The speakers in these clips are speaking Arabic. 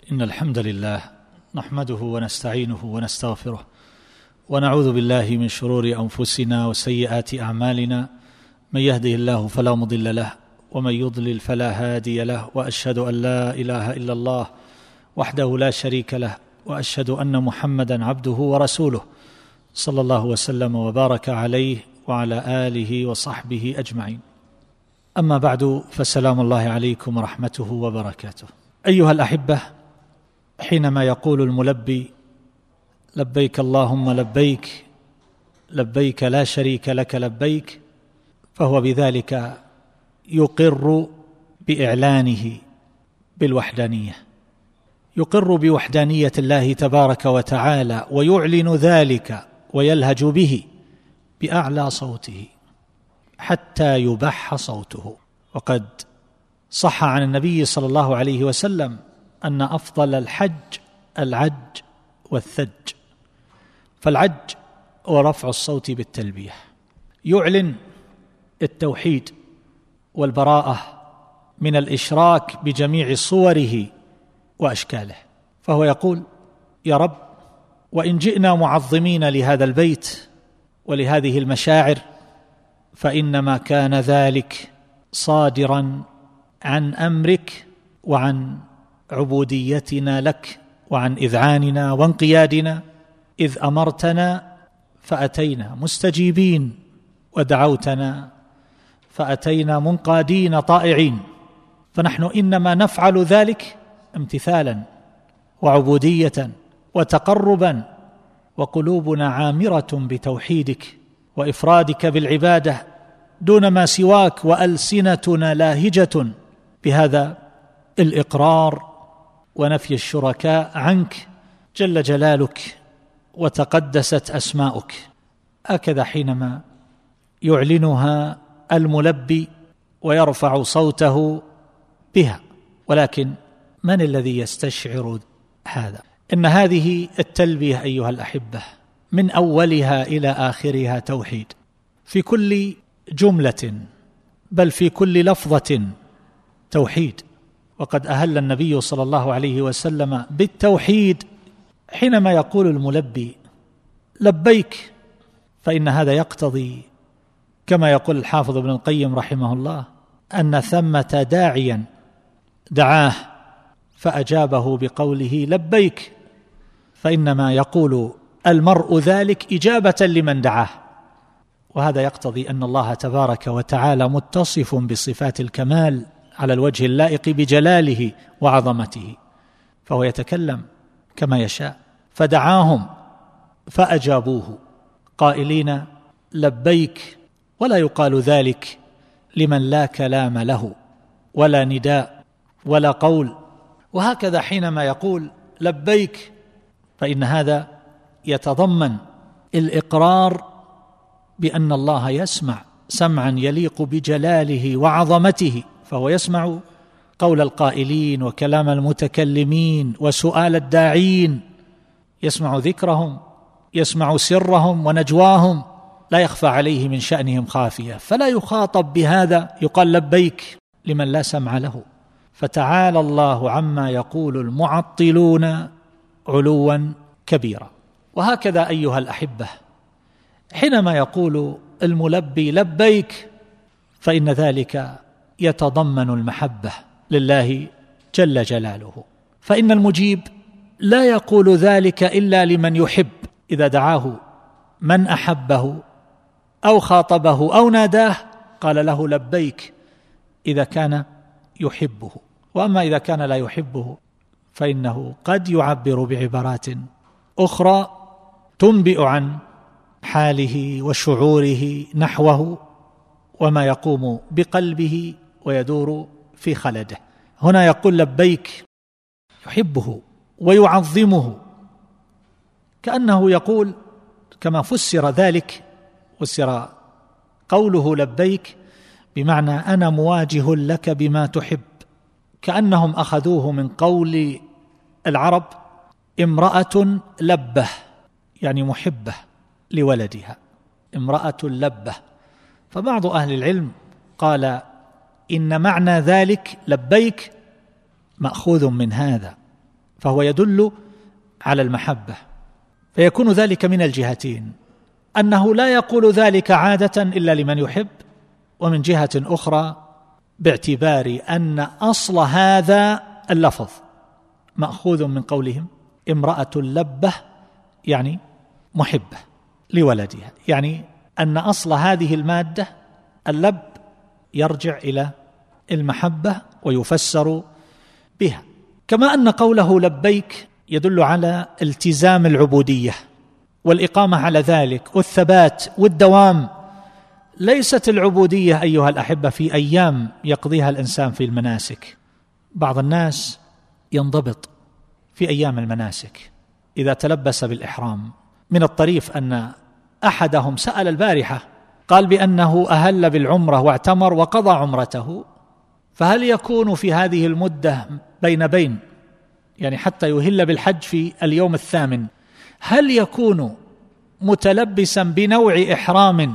إن الحمد لله نحمده ونستعينه ونستغفره ونعوذ بالله من شرور أنفسنا وسيئات أعمالنا، من يهده الله فلا مضل له ومن يضلل فلا هادي له، وأشهد أن لا إله إلا الله وحده لا شريك له، وأشهد أن محمدًا عبده ورسوله صلى الله وسلم وبارك عليه وعلى آله وصحبه أجمعين. أما بعد، فسلام الله عليكم ورحمته وبركاته. أيها الأحبة، حينما يقول الملبي لبيك اللهم لبيك لبيك لا شريك لك لبيك، فهو بذلك يقر بإعلانه بالوحدانية، يقر بوحدانية الله تبارك وتعالى، ويعلن ذلك ويلهج به بأعلى صوته حتى يبح صوته. وقد صح عن النبي صلى الله عليه وسلم أن أفضل الحج العج والثج. فالعج هو رفع الصوت بالتلبية، يعلن التوحيد والبراءة من الإشراك بجميع صوره وأشكاله. فهو يقول: يا رب، وإن جئنا معظمين لهذا البيت ولهذه المشاعر فإنما كان ذلك صادرا عن أمرك وعن عبوديتنا لك وعن إذعاننا وانقيادنا، إذ أمرتنا فأتينا مستجيبين، ودعوتنا فأتينا منقادين طائعين. فنحن إنما نفعل ذلك امتثالا وعبودية وتقربا، وقلوبنا عامرة بتوحيدك وإفرادك بالعبادة دون ما سواك، وألسنتنا لاهجة بهذا الإقرار ونفي الشركاء عنك جل جلالك وتقدست أسماؤك. هكذا حينما يعلنها الملبي ويرفع صوته بها. ولكن من الذي يستشعر هذا؟ إن هذه التلبية أيها الأحبة من أولها إلى آخرها توحيد، في كل جملة بل في كل لفظة توحيد. وقد أهل النبي صلى الله عليه وسلم بالتوحيد حينما يقول الملبي لبيك، فإن هذا يقتضي كما يقول الحافظ ابن القيم رحمه الله أن ثمة داعيا دعاه فأجابه بقوله لبيك، فإنما يقول المرء ذلك إجابة لمن دعاه. وهذا يقتضي أن الله تبارك وتعالى متصف بصفات الكمال على الوجه اللائق بجلاله وعظمته، فهو يتكلم كما يشاء. فدعاهم فأجابوه قائلين لبيك، ولا يقال ذلك لمن لا كلام له ولا نداء ولا قول. وهكذا حينما يقول لبيك فإن هذا يتضمن الإقرار بأن الله يسمع سمعا يليق بجلاله وعظمته، فهو يسمع قول القائلين وكلام المتكلمين وسؤال الداعين، يسمع ذكرهم، يسمع سرهم ونجواهم، لا يخفى عليه من شأنهم خافية، فلا يخاطب بهذا يقال لبيك لمن لا سمع له. فتعالى الله عما يقول المعطلون علوا كبيرا. وهكذا أيها الأحبة، حينما يقول الملبي لبيك فإن ذلك يتضمن المحبة لله جل جلاله، فإن المجيب لا يقول ذلك إلا لمن يحب. إذا دعاه من أحبه أو خاطبه أو ناداه قال له لبيك إذا كان يحبه. وأما إذا كان لا يحبه فإنه قد يعبر بعبارات أخرى تنبئ عن حاله وشعوره نحوه وما يقوم بقلبه ويدور في خلده. هنا يقول لبيك يحبه ويعظمه، كأنه يقول كما فسر ذلك، فسر قوله لبيك بمعنى أنا مواجه لك بما تحب، كأنهم أخذوه من قول العرب امرأة لبه، يعني محبة لولدها، امرأة لبه. فبعض أهل العلم قال إن معنى ذلك لبيك مأخوذ من هذا، فهو يدل على المحبة، فيكون ذلك من الجهتين، أنه لا يقول ذلك عادة إلا لمن يحب، ومن جهة أخرى باعتبار أن أصل هذا اللفظ مأخوذ من قولهم امرأة لبة، يعني محبة لولدها، يعني أن أصل هذه المادة اللب يرجع إلى المحبة ويفسر بها. كما أن قوله لبيك يدل على التزام العبودية والإقامة على ذلك والثبات والدوام. ليست العبودية أيها الأحبة في أيام يقضيها الإنسان في المناسك. بعض الناس ينضبط في أيام المناسك إذا تلبس بالإحرام. من الطريف أن أحدهم سأل البارحة قال بأنه أهل بالعمرة واعتمر وقضى عمرته، فهل يكون في هذه المدة بين يعني حتى يهل بالحج في اليوم الثامن، هل يكون متلبسا بنوع إحرام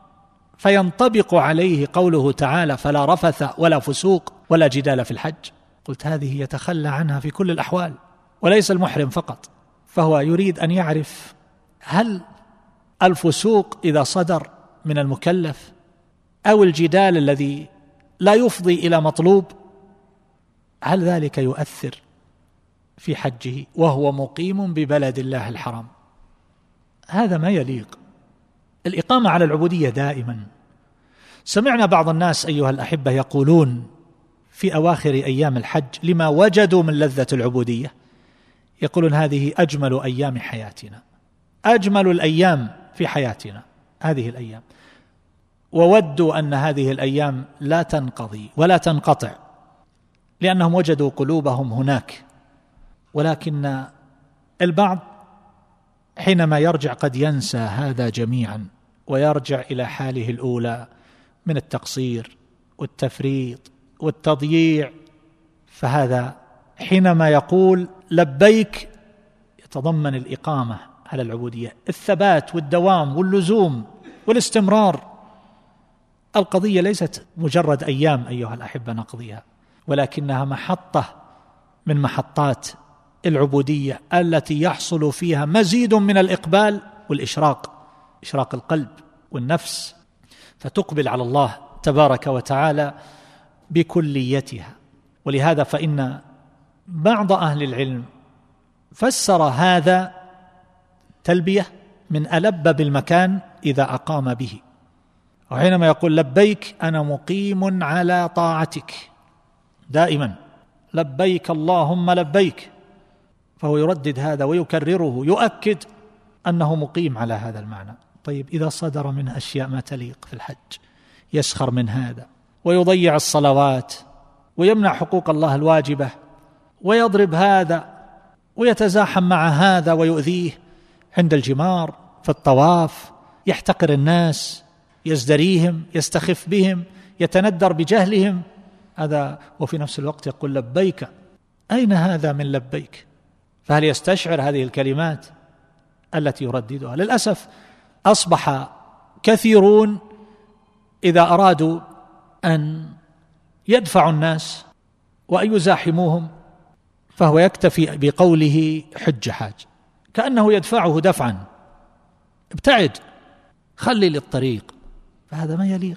فينطبق عليه قوله تعالى فلا رفث ولا فسوق ولا جدال في الحج؟ قلت هذه يتخلى عنها في كل الأحوال، وليس المحرم فقط. فهو يريد أن يعرف هل الفسوق إذا صدر من المكلف أو الجدال الذي لا يفضي إلى مطلوب هل ذلك يؤثر في حجه وهو مقيم ببلد الله الحرام؟ هذا ما يليق. الإقامة على العبودية دائما. سمعنا بعض الناس أيها الأحبة يقولون في أواخر أيام الحج لما وجدوا من لذة العبودية، يقولون هذه أجمل أيام حياتنا، أجمل الأيام في حياتنا هذه الأيام، وودوا أن هذه الأيام لا تنقضي ولا تنقطع لأنهم وجدوا قلوبهم هناك. ولكن البعض حينما يرجع قد ينسى هذا جميعا ويرجع إلى حاله الأولى من التقصير والتفريط والتضييع. فهذا حينما يقول لبيك يتضمن الإقامة على العبودية، الثبات والدوام واللزوم والاستمرار. القضية ليست مجرد أيام أيها الأحبة نقضيها، ولكنها محطة من محطات العبودية التي يحصل فيها مزيد من الإقبال والإشراق، إشراق القلب والنفس، فتقبل على الله تبارك وتعالى بكليتها. ولهذا فإن بعض أهل العلم فسر هذا تلبية من ألب بالمكان إذا أقام به، وحينما يقول لبيك أنا مقيم على طاعتك دائما، لبيك اللهم لبيك، فهو يردد هذا ويكرره، يؤكد أنه مقيم على هذا المعنى. طيب إذا صدر منه أشياء ما تليق في الحج، يسخر من هذا ويضيع الصلوات ويمنع حقوق الله الواجبة ويضرب هذا ويتزاحم مع هذا ويؤذيه عند الجمار في الطواف، يحتقر الناس، يزدريهم، يستخف بهم، يتندر بجهلهم، هذا وفي نفس الوقت يقول لبيك. أين هذا من لبيك؟ فهل يستشعر هذه الكلمات التي يرددها؟ للأسف أصبح كثيرون إذا أرادوا أن يدفعوا الناس وأن يزاحموهم فهو يكتفي بقوله حج حاج، كأنه يدفعه دفعا، ابتعد، خلي للطريق. فهذا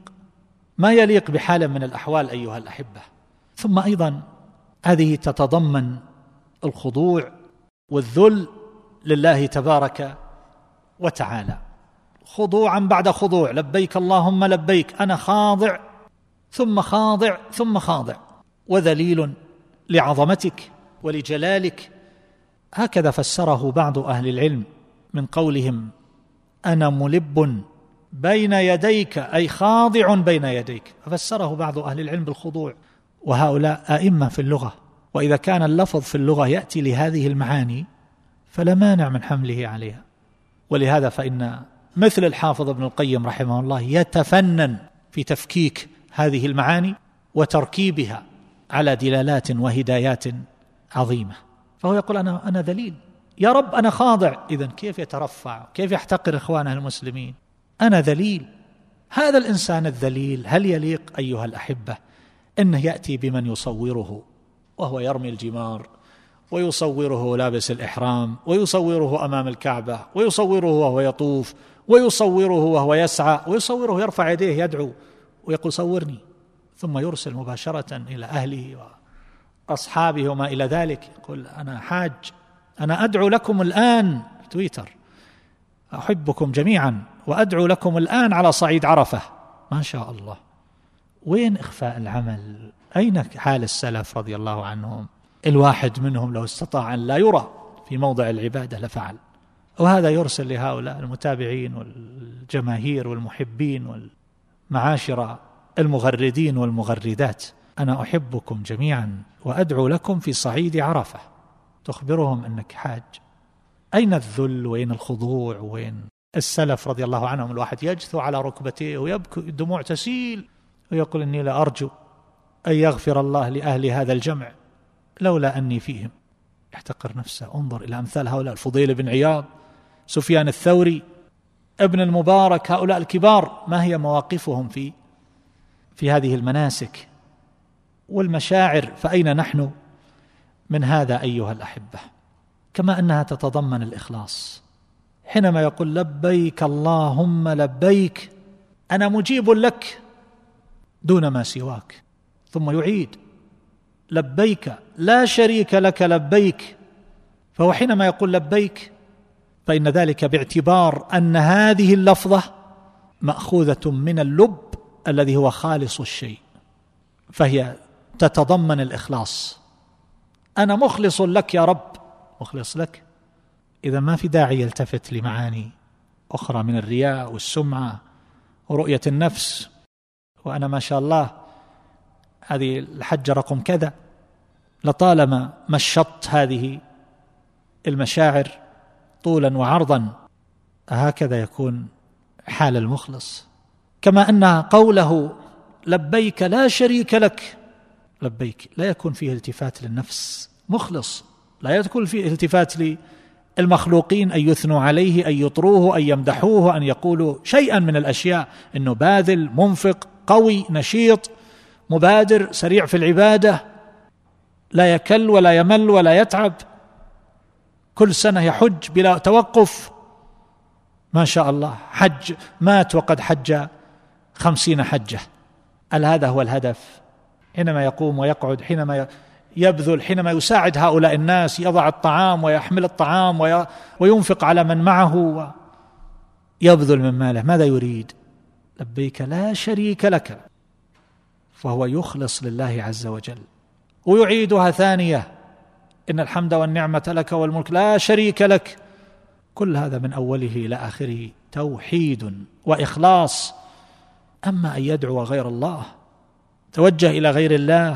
ما يليق بحال من الأحوال أيها الأحبة. ثم أيضا هذه تتضمن الخضوع والذل لله تبارك وتعالى، خضوعا بعد خضوع، لبيك اللهم لبيك، أنا خاضع ثم خاضع ثم خاضع وذليل لعظمتك ولجلالك. هكذا فسره بعض أهل العلم من قولهم أنا ملب بين يديك، أي خاضع بين يديك، ففسره بعض أهل العلم بالخضوع، وهؤلاء أئمة في اللغة، وإذا كان اللفظ في اللغة يأتي لهذه المعاني فلا مانع من حمله عليها. ولهذا فإن مثل الحافظ ابن القيم رحمه الله يتفنن في تفكيك هذه المعاني وتركيبها على دلالات وهدايات عظيمة. فهو يقول أنا ذليل يا رب، أنا خاضع. إذن كيف يترفع؟ كيف يحتقر إخوانه المسلمين؟ أنا ذليل. هذا الإنسان الذليل هل يليق أيها الأحبة أنه يأتي بمن يصوره وهو يرمي الجمار ويصوره لابس الإحرام، ويصوره أمام الكعبة، ويصوره وهو يطوف، ويصوره وهو يسعى، ويصوره يرفع يديه يدعو ويقول صورني، ثم يرسل مباشرة إلى أهله وأصحابه وما إلى ذلك، يقول أنا حاج، أنا أدعو لكم الآن في تويتر، أحبكم جميعا وأدعو لكم الآن على صعيد عرفة. ما شاء الله. وين إخفاء العمل؟ أين حال السلف رضي الله عنهم؟ الواحد منهم لو استطاع أن لا يرى في موضع العبادة لفعل. وهذا يرسل لهؤلاء المتابعين والجماهير والمحبين والمعاشر المغردين والمغردات، أنا أحبكم جميعا وأدعو لكم في صعيد عرفة، تخبرهم أنك حاج. أين الذل وين الخضوع وين السلف رضي الله عنهم؟ الواحد يجثو على ركبتيه ويبكي، الدموع تسيل، ويقول إني لأرجو أن يغفر الله لأهل هذا الجمع لولا أني فيهم. يحتقر نفسه. انظر إلى أمثال هؤلاء، الفضيل بن عياض، سفيان الثوري، ابن المبارك، هؤلاء الكبار، ما هي مواقفهم في هذه المناسك والمشاعر؟ فأين نحن من هذا أيها الأحبة؟ كما أنها تتضمن الإخلاص، حينما يقول لبيك اللهم لبيك، أنا مجيب لك دون ما سواك، ثم يعيد لبيك لا شريك لك لبيك. فهو حينما يقول لبيك فإن ذلك باعتبار أن هذه اللفظة مأخوذة من اللب الذي هو خالص الشيء، فهي تتضمن الإخلاص. أنا مخلص لك يا رب، مخلص لك. إذا ما في داعي يلتفت لمعاني أخرى من الرياء والسمعة ورؤية النفس، وأنا ما شاء الله هذه الحجة رقم كذا. لطالما مشط هذه المشاعر طولا وعرضا. هكذا يكون حال المخلص. كما أن قوله لبيك لا شريك لك، لبيك لا يكون فيه التفات للنفس، مخلص لا يكون فيه التفات للمخلوقين أن يثنوا عليه، أن يطروه، أن يمدحوه، أن يقولوا شيئا من الأشياء، أنه باذل، منفق، قوي، نشيط، مبادر، سريع في العبادة، لا يكل ولا يمل ولا يتعب، كل سنة يحج بلا توقف، ما شاء الله، حج مات وقد حج 50 حجة. هذا هو الهدف؟ حينما يقوم ويقعد، حينما يبذل، حينما يساعد هؤلاء الناس، يضع الطعام ويحمل الطعام وينفق على من معه ويبذل من ماله، ماذا يريد؟ لبيك لا شريك لك. فهو يخلص لله عز وجل. ويعيدها ثانية، إن الحمد والنعمة لك والملك لا شريك لك. كل هذا من أوله إلى آخره توحيد وإخلاص. أما أن يدعو غير الله، توجه إلى غير الله،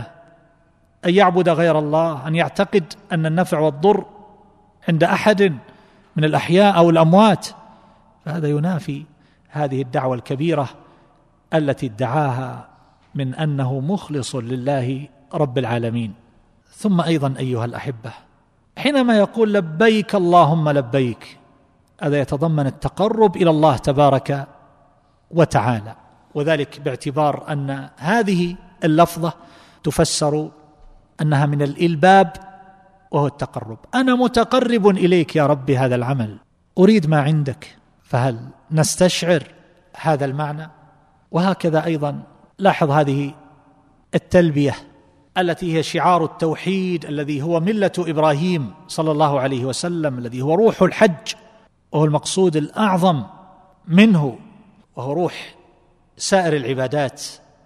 أن يعبد غير الله، أن يعتقد أن النفع والضر عند أحد من الأحياء أو الأموات، فهذا ينافي هذه الدعوة الكبيرة التي ادعاها من أنه مخلص لله رب العالمين. ثم أيضا أيها الأحبة، حينما يقول لبيك اللهم لبيك، هذا يتضمن التقرب إلى الله تبارك وتعالى، وذلك باعتبار أن هذه اللفظة تفسر أنها من الإلباب وهو التقرب. أنا متقرب إليك يا رب هذا العمل، أريد ما عندك. فهل نستشعر هذا المعنى؟ وهكذا أيضا لاحظ هذه التلبية التي هي شعار التوحيد، الذي هو ملة إبراهيم صلى الله عليه وسلم، الذي هو روح الحج وهو المقصود الأعظم منه، وهو روح سائر العبادات.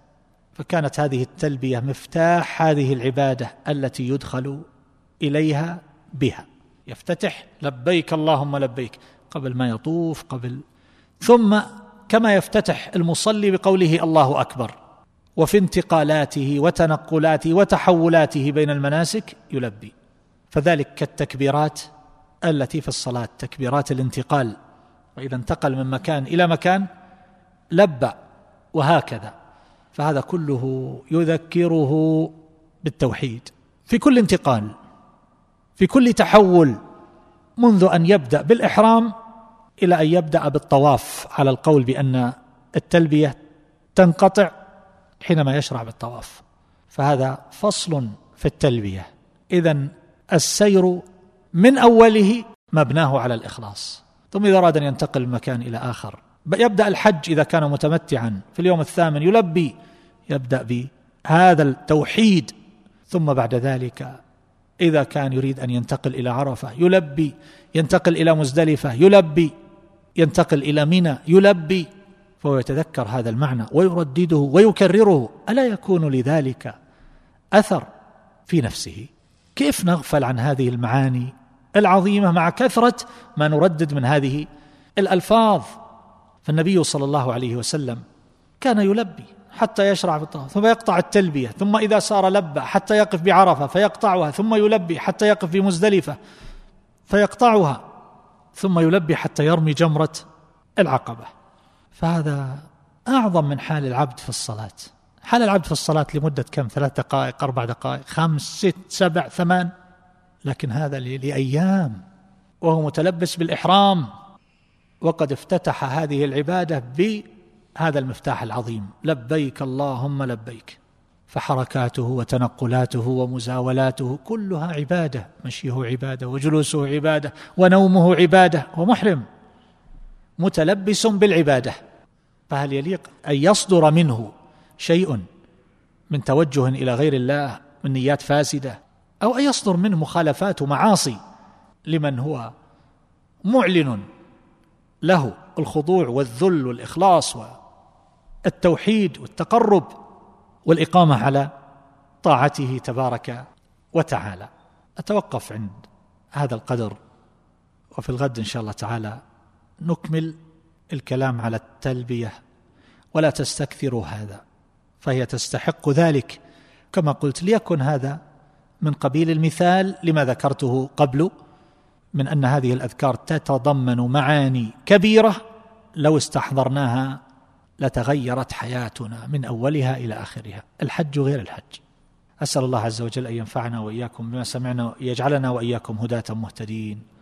فكانت هذه التلبية مفتاح هذه العبادة التي يدخل إليها بها. يفتتح لبيك اللهم لبيك قبل ما يطوف، ثم كما يفتتح المصلي بقوله الله أكبر، وفي انتقالاته وتنقلاته وتحولاته بين المناسك يلبي. فذلك كالتكبيرات التي في الصلاة، تكبيرات الانتقال، وإذا انتقل من مكان إلى مكان لبى، وهكذا. فهذا كله يذكره بالتوحيد في كل انتقال، في كل تحول، منذ أن يبدأ بالإحرام إلى أن يبدأ بالطواف، على القول بأن التلبية تنقطع حينما يشرع بالطواف. فهذا فصل في التلبية. إذن السير من أوله مبناه على الإخلاص. ثم إذا أراد أن ينتقل من مكان إلى آخر يبدأ الحج، إذا كان متمتعا في اليوم الثامن يلبي، يبدأ بهذا التوحيد. ثم بعد ذلك إذا كان يريد أن ينتقل إلى عرفة يلبي، ينتقل إلى مزدلفة يلبي، ينتقل إلى منى يلبي. فهو يتذكر هذا المعنى ويردده ويكرره. ألا يكون لذلك أثر في نفسه؟ كيف نغفل عن هذه المعاني العظيمة مع كثرة ما نردد من هذه الألفاظ؟ فالنبي صلى الله عليه وسلم كان يلبي حتى يشرع في الطواف، ثم يقطع التلبية، ثم إذا سار لبى حتى يقف بعرفة فيقطعها، ثم يلبي حتى يقف بمزدلفة فيقطعها، ثم يلبي حتى يرمي جمرة العقبة. فهذا أعظم من حال العبد في الصلاة. حال العبد في الصلاة لمدة كم؟ 3 دقائق، 4 دقائق، 5، 6، 7، 8، لكن هذا لأيام وهو متلبس بالإحرام، وقد افتتح هذه العبادة بهذا المفتاح العظيم: لبيك اللهم لبيك. فحركاته وتنقلاته ومزاولاته كلها عبادة، مشيه عبادة وجلوسه عبادة ونومه عبادة، ومحرم متلبس بالعبادة. فهل يليق أن يصدر منه شيء من توجه إلى غير الله من نيات فاسدة، أو أن يصدر منه مخالفات ومعاصي لمن هو معلن له الخضوع والذل والإخلاص والتوحيد والتقرب والإقامة على طاعته تبارك وتعالى؟ أتوقف عند هذا القدر، وفي الغد إن شاء الله تعالى نكمل الكلام على التلبية. ولا تستكثروا هذا، فهي تستحق ذلك كما قلت، ليكن هذا من قبيل المثال لما ذكرته قبل من أن هذه الأذكار تتضمن معاني كبيرة لو استحضرناها لتغيرت حياتنا من أولها إلى آخرها. الحج غير الحج. أسأل الله عز وجل أن ينفعنا وإياكم بما سمعنا، يجعلنا وإياكم هداة مهتدين.